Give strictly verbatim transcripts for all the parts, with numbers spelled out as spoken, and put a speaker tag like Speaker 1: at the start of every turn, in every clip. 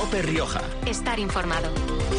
Speaker 1: COPE Rioja.
Speaker 2: Estar informado.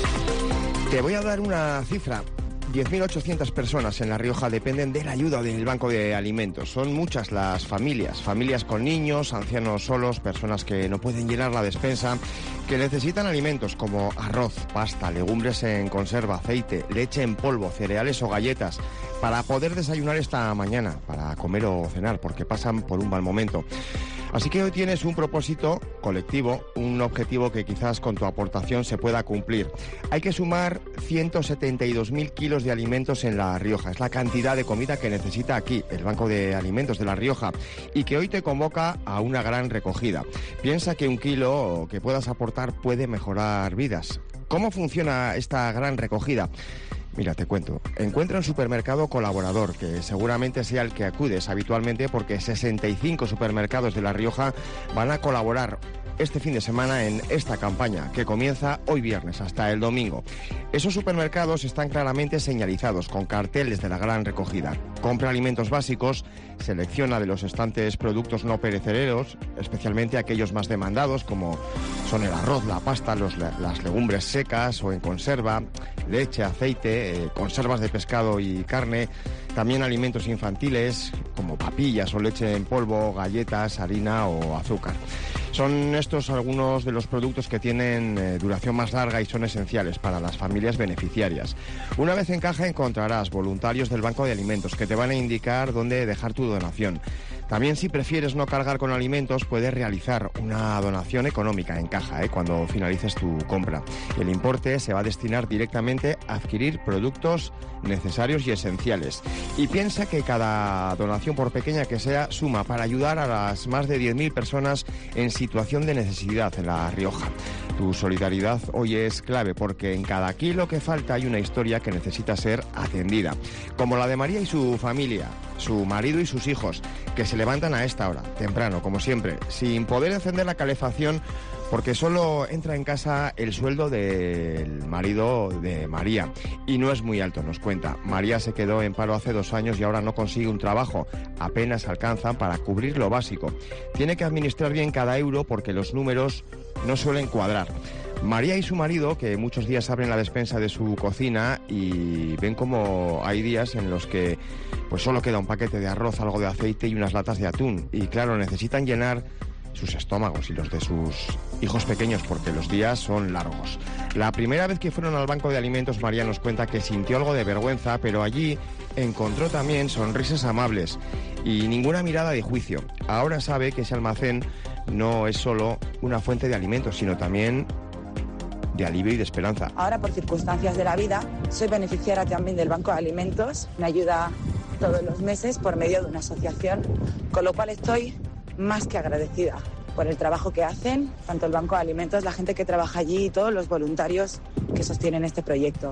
Speaker 3: Te voy a dar una cifra. diez mil ochocientas personas en La Rioja dependen de la ayuda del Banco de Alimentos. Son muchas las familias, familias con niños, ancianos solos, personas que no pueden llenar la despensa, que necesitan alimentos como arroz, pasta, legumbres en conserva, aceite, leche en polvo, cereales o galletas, para poder desayunar esta mañana, para comer o cenar, porque pasan por un mal momento. Así que hoy tienes un propósito colectivo, un objetivo que quizás con tu aportación se pueda cumplir. Hay que sumar ciento setenta y dos mil kilos de alimentos en La Rioja. Es la cantidad de comida que necesita aquí el Banco de Alimentos de La Rioja y que hoy te convoca a una gran recogida. Piensa que un kilo que puedas aportar puede mejorar vidas. ¿Cómo funciona esta gran recogida? Mira, te cuento. Encuentra un supermercado colaborador, que seguramente sea el que acudes habitualmente, porque sesenta y cinco supermercados de La Rioja van a colaborar este fin de semana en esta campaña, que comienza hoy viernes hasta el domingo. Esos supermercados están claramente señalizados con carteles de la gran recogida. Compra alimentos básicos, selecciona de los estantes productos no perecederos, especialmente aquellos más demandados, como son el arroz, la pasta, los, las legumbres secas o en conserva, leche, aceite, eh, conservas de pescado y carne, también alimentos infantiles, como papillas o leche en polvo, galletas, harina o azúcar. Son estos algunos de los productos que tienen eh, duración más larga y son esenciales para las familias beneficiarias. Una vez en caja encontrarás voluntarios del Banco de Alimentos que te van a indicar dónde dejar tu donación. También, si prefieres no cargar con alimentos, puedes realizar una donación económica en caja ¿eh? cuando finalices tu compra. El importe se va a destinar directamente a adquirir productos necesarios y esenciales. Y piensa que cada donación, por pequeña que sea, suma para ayudar a las más de diez mil personas en situación de necesidad en La Rioja. Tu solidaridad hoy es clave porque en cada kilo que falta hay una historia que necesita ser atendida, como la de María y su familia, su marido y sus hijos, que se levantan a esta hora, temprano, como siempre, sin poder encender la calefacción porque solo entra en casa el sueldo del marido de María y no es muy alto, nos cuenta. María se quedó en paro hace dos años y ahora no consigue un trabajo, apenas alcanzan para cubrir lo básico. Tiene que administrar bien cada euro porque los números no suelen cuadrar. María y su marido, que muchos días abren la despensa de su cocina y ven como hay días en los que pues solo queda un paquete de arroz, algo de aceite y unas latas de atún. Y claro, necesitan llenar sus estómagos y los de sus hijos pequeños porque los días son largos. La primera vez que fueron al Banco de Alimentos, María nos cuenta que sintió algo de vergüenza, pero allí encontró también sonrisas amables y ninguna mirada de juicio. Ahora sabe que ese almacén no es solo una fuente de alimentos, sino también de alivio y de esperanza.
Speaker 4: Ahora, por circunstancias de la vida, soy beneficiaria también del Banco de Alimentos. Me ayuda todos los meses por medio de una asociación, con lo cual estoy más que agradecida por el trabajo que hacen, tanto el Banco de Alimentos, la gente que trabaja allí y todos los voluntarios que sostienen este proyecto.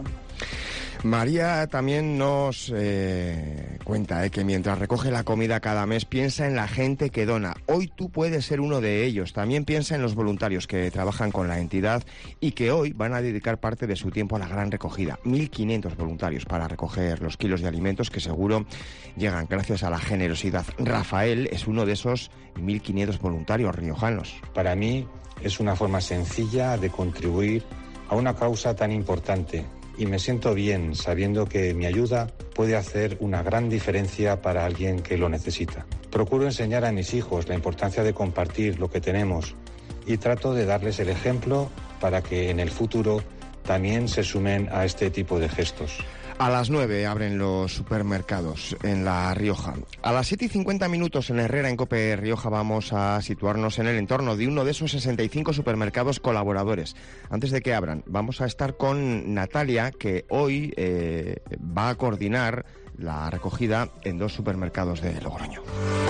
Speaker 3: María también nos eh, cuenta eh, que mientras recoge la comida cada mes piensa en la gente que dona. Hoy tú puedes ser uno de ellos. También piensa en los voluntarios que trabajan con la entidad y que hoy van a dedicar parte de su tiempo a la gran recogida. mil quinientos voluntarios para recoger los kilos de alimentos que seguro llegan gracias a la generosidad. Rafael es uno de esos mil quinientos voluntarios riojanos.
Speaker 5: Para mí es una forma sencilla de contribuir a una causa tan importante. Y me siento bien sabiendo que mi ayuda puede hacer una gran diferencia para alguien que lo necesita. Procuro enseñar a mis hijos la importancia de compartir lo que tenemos y trato de darles el ejemplo para que en el futuro también se sumen a este tipo de gestos.
Speaker 3: A las nueve abren los supermercados en La Rioja. A las siete y cincuenta minutos en Herrera, en COPE Rioja, vamos a situarnos en el entorno de uno de esos sesenta y cinco supermercados colaboradores. Antes de que abran, vamos a estar con Natalia, que hoy eh, va a coordinar la recogida en dos supermercados de Logroño.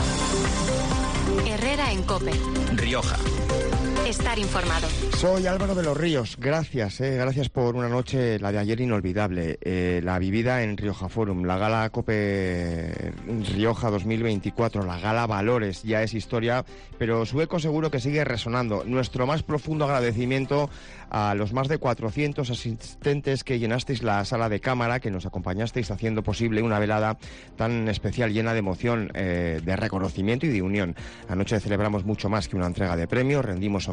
Speaker 2: Herrera en COPE
Speaker 1: Rioja.
Speaker 2: Estar informado.
Speaker 3: Soy Álvaro de los Ríos. Gracias, eh, gracias por una noche, la de ayer, inolvidable. Eh, la vivida en Rioja Forum, la gala COPE Rioja dos mil veinticuatro, la gala Valores, ya es historia, pero su eco seguro que sigue resonando. Nuestro más profundo agradecimiento a los más de cuatrocientos asistentes que llenasteis la sala de cámara, que nos acompañasteis haciendo posible una velada tan especial, llena de emoción, eh, de reconocimiento y de unión. Anoche celebramos mucho más que una entrega de premios, rendimos homenaje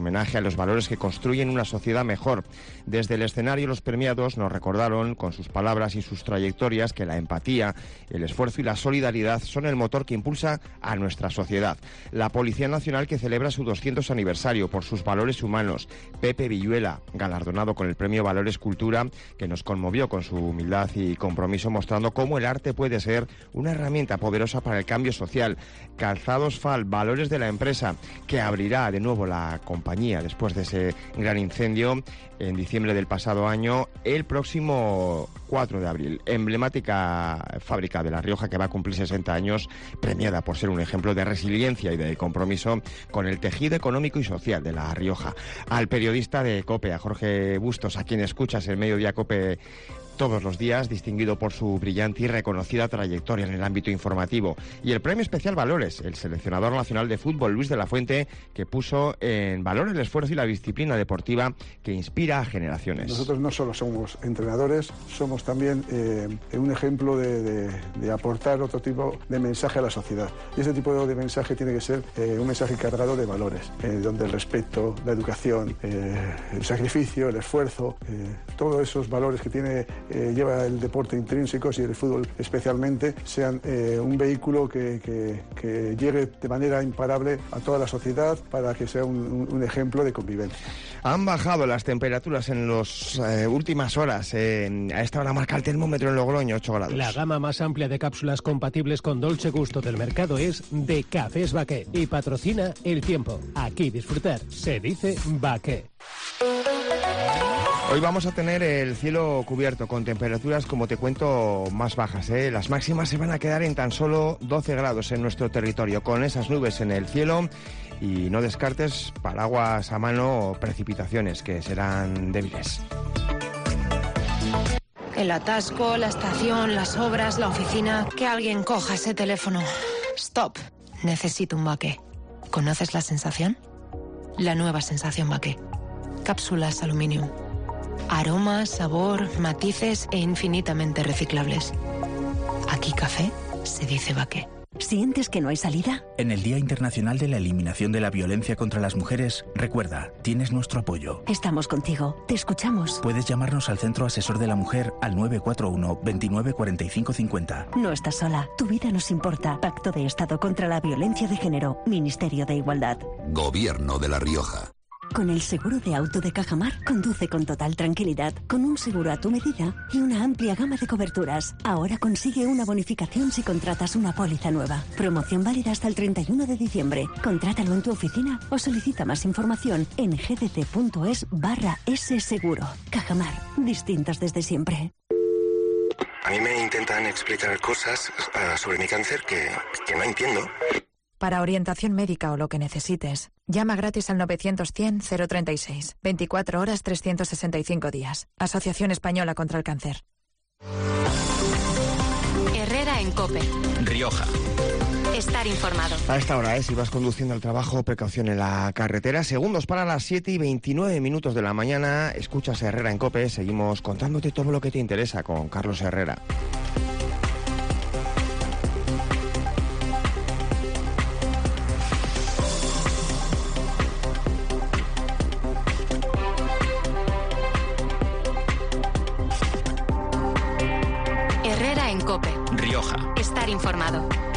Speaker 3: homenaje a los valores que construyen una sociedad mejor. Desde el escenario, los premiados nos recordaron con sus palabras y sus trayectorias que la empatía, el esfuerzo y la solidaridad son el motor que impulsa a nuestra sociedad. La Policía Nacional, que celebra su doscientos aniversario por sus valores humanos. Pepe Villuela, galardonado con el premio Valores Cultura, que nos conmovió con su humildad y compromiso, mostrando cómo el arte puede ser una herramienta poderosa para el cambio social. Calzados Fal, valores de la empresa, que abrirá de nuevo la compañía después de ese gran incendio en diciembre del pasado año, el próximo cuatro de abril. Emblemática fábrica de La Rioja, que va a cumplir sesenta años, premiada por ser un ejemplo de resiliencia y de compromiso con el tejido económico y social de La Rioja. Al periodista de COPE, a Jorge Bustos, a quien escuchas el Mediodía COPE todos los días, distinguido por su brillante y reconocida trayectoria en el ámbito informativo. Y el premio especial Valores, el seleccionador nacional de fútbol Luis de la Fuente, que puso en valor el esfuerzo y la disciplina deportiva que inspira a generaciones.
Speaker 1: Nosotros no solo somos entrenadores, somos también eh, un ejemplo de, de, de aportar otro tipo de mensaje a la sociedad. Y ese tipo de mensaje tiene que ser eh, un mensaje cargado de valores, eh, donde el respeto, la educación, eh, el sacrificio, el esfuerzo, eh, todos esos valores que tiene Eh, lleva el deporte intrínsecos y el fútbol especialmente, sean eh, un vehículo que, que, que llegue de manera imparable a toda la sociedad para que sea un, un ejemplo de convivencia.
Speaker 3: Han bajado las temperaturas en las eh, últimas horas. Eh, a esta hora marca el termómetro en Logroño, ocho grados.
Speaker 6: La gama más amplia de cápsulas compatibles con Dolce Gusto del mercado es de Cafés Baqué y patrocina El Tiempo. Aquí disfrutar se dice Baqué.
Speaker 3: Hoy vamos a tener el cielo cubierto con temperaturas, como te cuento, más bajas, ¿eh? Las máximas se van a quedar en tan solo doce grados en nuestro territorio, con esas nubes en el cielo, y no descartes paraguas a mano o precipitaciones, que serán débiles.
Speaker 7: El atasco, la estación, las obras, la oficina. Que alguien coja ese teléfono. Stop. Necesito un Baqué. ¿Conoces la sensación? La nueva sensación Baqué. Cápsulas Aluminium. Aroma, sabor, matices e infinitamente reciclables. Aquí café se dice Baqué.
Speaker 8: ¿Sientes que no hay salida?
Speaker 9: En el Día Internacional de la Eliminación de la Violencia contra las Mujeres, recuerda, tienes nuestro apoyo.
Speaker 8: Estamos contigo, te escuchamos.
Speaker 9: Puedes llamarnos al Centro Asesor de la Mujer al nueve cuatro uno, veintinueve cuarenta y cinco cincuenta.
Speaker 8: No estás sola, tu vida nos importa. Pacto de Estado contra la Violencia de Género, Ministerio de Igualdad.
Speaker 10: Gobierno de La Rioja.
Speaker 8: Con el seguro de auto de Cajamar, conduce con total tranquilidad, con un seguro a tu medida y una amplia gama de coberturas. Ahora consigue una bonificación si contratas una póliza nueva. Promoción válida hasta el treinta y uno de diciembre. Contrátalo en tu oficina o solicita más información en gdc.es barra S seguro. Cajamar, distintos desde siempre.
Speaker 11: A mí me intentan explicar cosas uh, sobre mi cáncer que, que no entiendo.
Speaker 12: Para orientación médica o lo que necesites, llama gratis al novecientos cien cero treinta y seis. veinticuatro horas, trescientos sesenta y cinco días. Asociación Española contra el Cáncer.
Speaker 2: Herrera en COPE.
Speaker 9: Rioja.
Speaker 2: Estar informado.
Speaker 3: A esta hora, ¿eh? Si vas conduciendo al trabajo, precaución en la carretera. Segundos para las siete y veintinueve minutos de la mañana. Escuchas a Herrera en COPE. Seguimos contándote todo lo que te interesa con Carlos Herrera.
Speaker 2: Herrera en COPE.
Speaker 9: Rioja.
Speaker 2: Estar informado.